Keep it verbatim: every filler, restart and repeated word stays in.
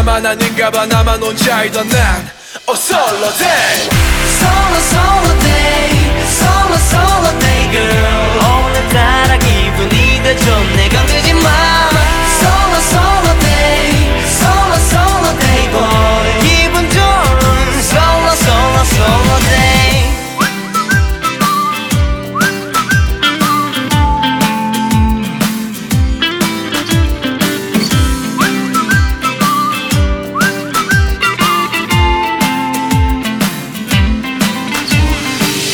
나만 아닌가 봐 나만 혼자이던 난 Oh solo day Solo solo day Solo solo day girl 오늘따라 기분이 더 좋네